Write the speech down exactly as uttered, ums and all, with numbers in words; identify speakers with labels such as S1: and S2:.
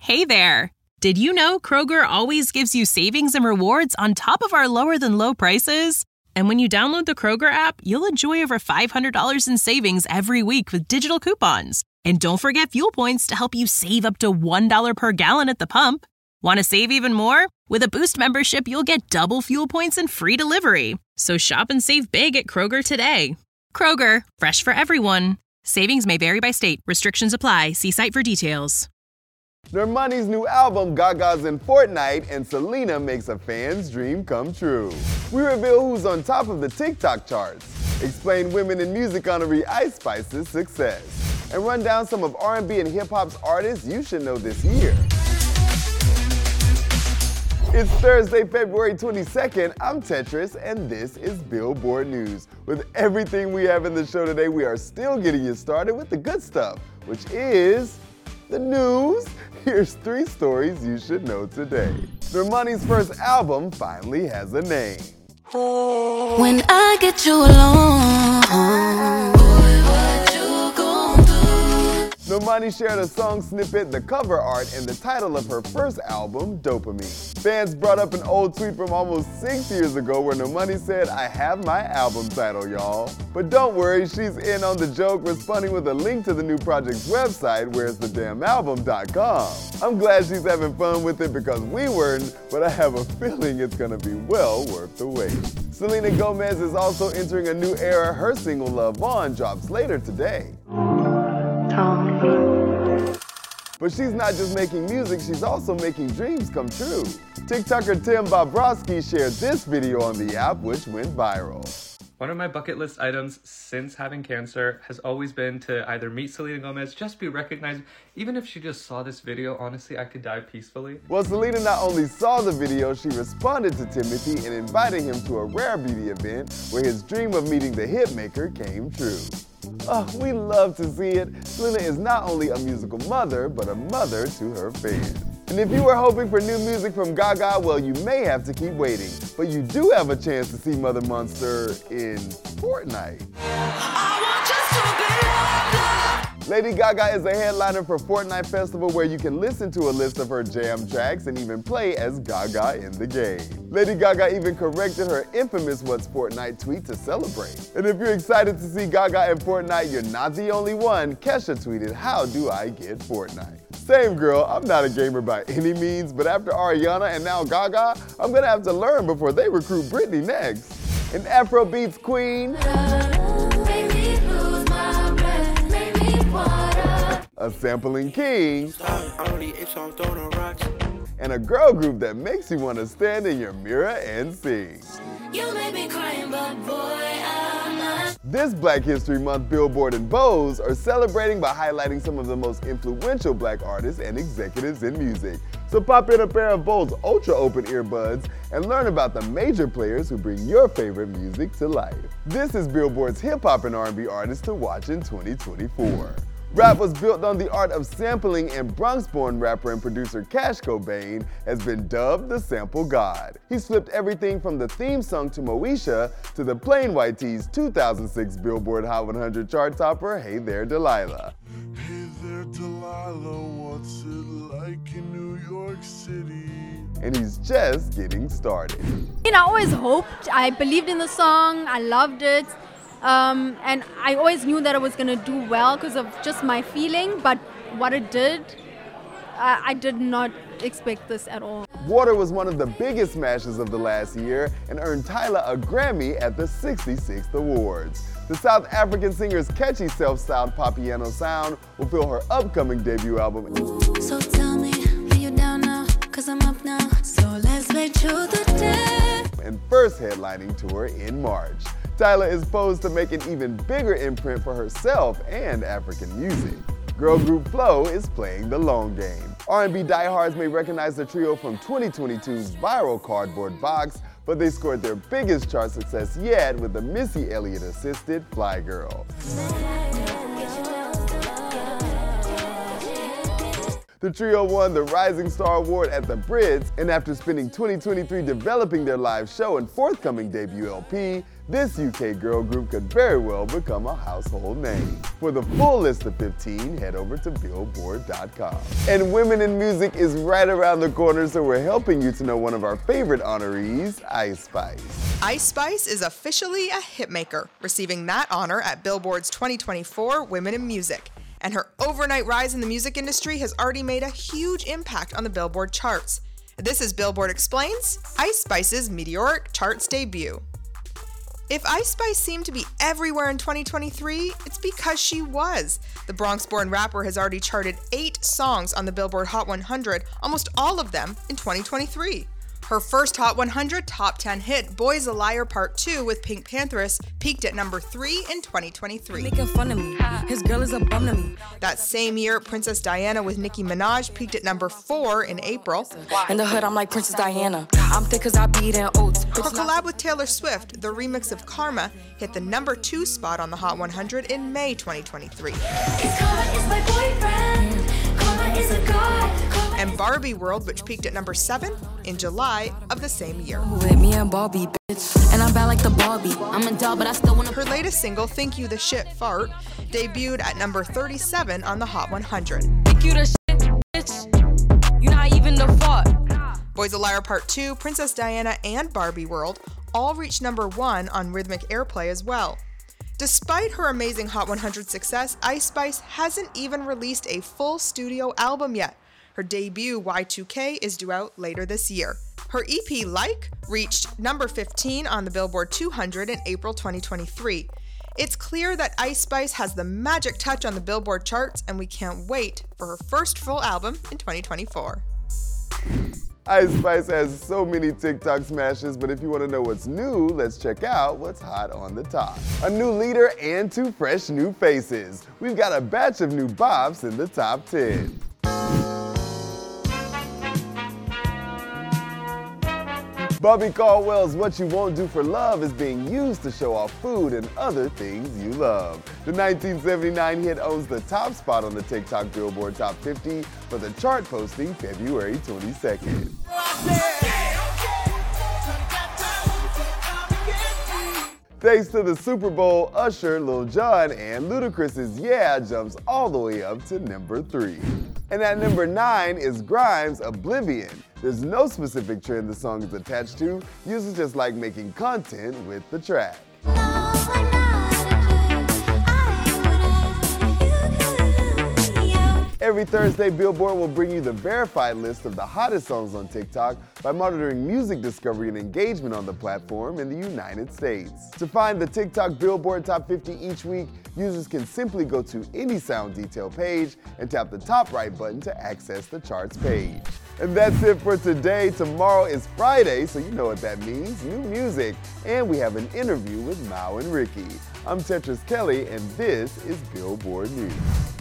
S1: Hey there! Did you know Kroger always gives you savings and rewards on top of our lower-than-low prices? And when you download the Kroger app, you'll enjoy over five hundred dollars in savings every week with digital coupons. And don't forget fuel points to help you save up to one dollar per gallon at the pump. Want to save even more? With a Boost membership, you'll get double fuel points and free delivery. So shop and save big at Kroger today. Kroger, fresh for everyone. Savings may vary by state. Restrictions apply. See site for details.
S2: Normani's new album, Gaga's in Fortnite, and Selena makes a fan's dream come true. We reveal who's on top of the TikTok charts, explain women in music honoree Ice Spice's success, and run down some of R and B and hip-hop's artists you should know this year. It's Thursday, February twenty-second. I'm Tetris, and this is Billboard News. With everything we have in the show today, we are still getting you started with the good stuff, which is the news. Here's three stories you should know today. Normani's first album finally has a name.
S3: When I get you alone, boy, what you gon' do?
S2: Normani shared a song snippet, the cover art, and the title of her first album, Dopamine. Fans brought up an old tweet from almost six years ago where Normani said, "I have my album title, y'all." But don't worry, she's in on the joke, responding with a link to the new project's website, where's the damn album dot com. I'm glad she's having fun with it because we weren't, but I have a feeling it's gonna be well worth the wait. Selena Gomez is also entering a new era. Her single Love On drops later today. But she's not just making music, she's also making dreams come true. TikToker Tim Bobrovsky shared this video on the app, which went viral.
S4: One of my bucket list items since having cancer has always been to either meet Selena Gomez, just be recognized. Even if she just saw this video, honestly, I could die peacefully.
S2: Well, Selena not only saw the video, she responded to Timothy and invited him to a Rare Beauty event where his dream of meeting the hitmaker came true. Oh, we love to see it. Selena is not only a musical mother, but a mother to her fans. And if you were hoping for new music from Gaga, well, you may have to keep waiting. But you do have a chance to see Mother Monster in Fortnite.
S3: I want just to be loved, loved.
S2: Lady Gaga is a headliner for Fortnite Festival where you can listen to a list of her jam tracks and even play as Gaga in the game. Lady Gaga even corrected her infamous "What's Fortnite" tweet to celebrate. And if you're excited to see Gaga in Fortnite, you're not the only one. Kesha tweeted, "How do I get Fortnite?" Same girl, I'm not a gamer by any means, but after Ariana and now Gaga, I'm gonna have to learn before they recruit Britney next. An Afrobeats queen, a sampling king, and a girl group that makes you want to stand in your mirror and sing.
S3: You make me crying, but boy, I'm not.
S2: This Black History Month, Billboard and Bose are celebrating by highlighting some of the most influential black artists and executives in music. So pop in a pair of Bose Ultra Open earbuds and learn about the major players who bring your favorite music to life. This is Billboard's hip hop and R and B artists to watch in twenty twenty-four. Rap was built on the art of sampling, and Bronx-born rapper and producer Cash Cobain has been dubbed the Sample God. He's flipped everything from the theme song to Moesha to the Plain White T's two thousand six Billboard Hot one hundred chart topper, Hey There Delilah.
S5: Hey there Delilah, what's it like in New York City?
S2: And he's just getting started.
S6: I always hoped, I believed in the song, I loved it. Um, and I always knew that it was going to do well because of just my feeling, but what it did, I, I did not expect this at all.
S2: Water was one of the biggest smashes of the last year and earned Tyler a Grammy at the sixty-sixth Awards. The South African singer's catchy self-styled pop piano sound will fill her upcoming debut album.
S3: So tell me, are you down now? Cause I'm up now. So let's wait till the day.
S2: And first headlining tour in March. Tyler is posed to make an even bigger imprint for herself and African music. Girl group Flow is playing the long game. R and B diehards may recognize the trio from twenty twenty-two's viral Cardboard Box, but they scored their biggest chart success yet with the Missy Elliott-assisted Fly Girl. The trio won the Rising Star Award at the Brits, and after spending twenty twenty-three developing their live show and forthcoming debut L P, this U K girl group could very well become a household name. For the full list of fifteen, head over to billboard dot com. And Women in Music is right around the corner, so we're helping you to know one of our favorite honorees, Ice Spice.
S7: Ice Spice is officially a hitmaker, receiving that honor at Billboard's twenty twenty-four Women in Music. And her overnight rise in the music industry has already made a huge impact on the Billboard charts. This is Billboard Explains, Ice Spice's meteoric charts debut. If Ice Spice seemed to be everywhere in twenty twenty-three, it's because she was. The Bronx-born rapper has already charted eight songs on the Billboard Hot one hundred, almost all of them in twenty twenty-three. Her first Hot one hundred top ten hit, Boy's a Liar Part two with Pink Pantheress, peaked at number three in twenty twenty-three.
S8: Making fun of me. His girl is a bum to me.
S7: That same year, Princess Diana with Nicki Minaj peaked at number four in April.
S8: In the hood, I'm like Princess Diana. I'm thick cause I be eating oats.
S7: Her collab with Taylor Swift, the remix of Karma, hit the number two spot on the Hot one hundred in May twenty twenty-three.
S3: Karma is my boyfriend. Karma is a god.
S7: And Barbie World, which peaked at number seven in July of the same year.
S8: With me and Barbie, bitch. And I'm bad like the Barbie. I'm a doll, but I still wanna.
S7: Her latest single, Think You the Shit Fart, debuted at number thirty-seven on the Hot one hundred.
S8: Think you the shit, bitch. You're not even the fart.
S7: Boy's a Liar Part two, Princess Diana, and Barbie World all reached number one on Rhythmic Airplay as well. Despite her amazing Hot one hundred success, Ice Spice hasn't even released a full studio album yet. Her debut, Y two K, is due out later this year. Her E P, Like, reached number fifteen on the Billboard two hundred in April twenty twenty-three. It's clear that Ice Spice has the magic touch on the Billboard charts, and we can't wait for her first full album in twenty twenty-four.
S2: Ice Spice has so many TikTok smashes, but if you want to know what's new, let's check out what's hot on the top. A new leader and two fresh new faces. We've got a batch of new bops in the top ten. Bobby Caldwell's What You Won't Do for Love is being used to show off food and other things you love. The nineteen seventy-nine hit owns the top spot on the TikTok Billboard Top fifty for the chart posting February twenty-second. Thanks to the Super Bowl, Usher, Lil Jon, and Ludacris's Yeah jumps all the way up to number three. And at number nine is Grimes' Oblivion. There's no specific trend the song is attached to, users just like making content with the track. Every Thursday, Billboard will bring you the verified list of the hottest songs on TikTok by monitoring music discovery and engagement on the platform in the United States. To find the TikTok Billboard Top fifty each week, users can simply go to any sound detail page and tap the top right button to access the charts page. And that's it for today. Tomorrow is Friday, so you know what that means, new music. And we have an interview with Mao and Ricky. I'm Tetris Kelly, and this is Billboard News.